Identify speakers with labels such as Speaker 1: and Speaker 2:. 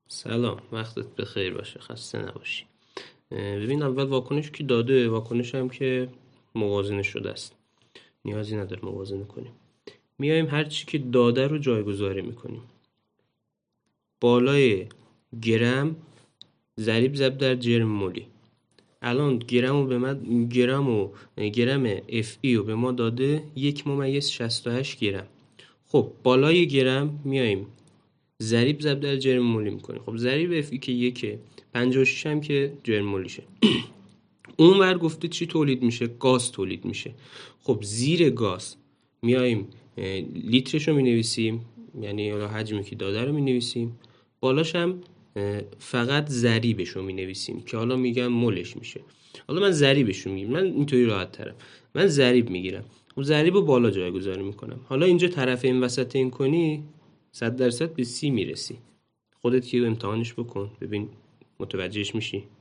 Speaker 1: سلام، وقتت بخیر باشه، خسته نباشی. ببین، اول واکنش که داده، واکنش هم که موازنه شده است، نیازی نداره موازنه کنیم. میایم هر چی که داده رو جایگذاری میکنیم. بالای گرم ضریب ضرب در جرم مولی. الان گرم اف ای رو به ما داده 1.68 گرم. خب بالای گرم میایم ضریب ضرب در جرم مولی میکنیم. خب ضریب اف ای که 1.56 هم که جرم مولیشه. اون ور گفته چی تولید میشه؟ گاز تولید میشه. خب زیر گاز میایم لیترش رو مینویسیم، یعنی حالا حجمی که داده رو مینویسیم، بالاش هم فقط ضریبش رو مینویسیم که حالا میگم مولش میشه. حالا من ضریبش رو میگیرم، من اینطوری راحت ترم، من ضریب میگیرم. خب ضریب رو بالا جایگذاری میکنم. حالا اینجا طرف این وسط این کنی 100% به 30 میرسی. خودت که امتحانش بکن ببین متوجهش میشی.